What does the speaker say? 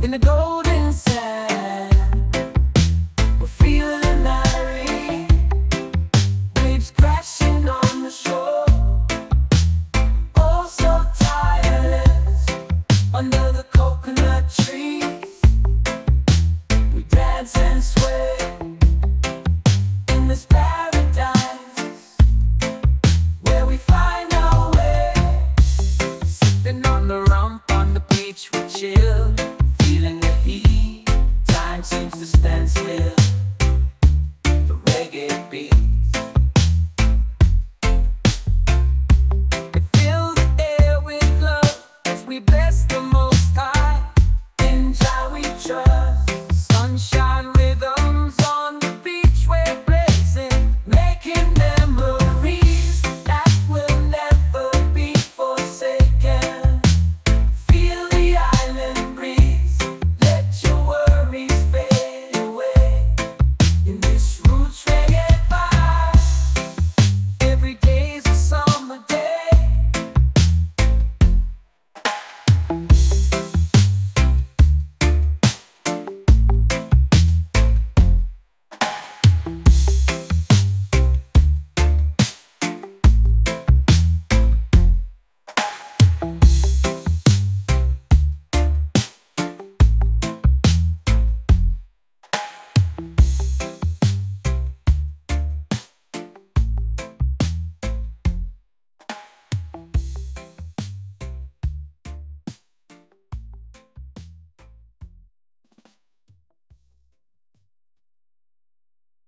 in the golden sand. We're feeling airy, waves crashing on the shore. Oh, so tireless under the coconut trees. We dance and sway in this paradise where we find our way. Sipping on the rum on the beach, we chill, feeling the heat. Time seems to stand still. The reggae beats, they fill the air with love as we bless the Most High. In Jah we trust.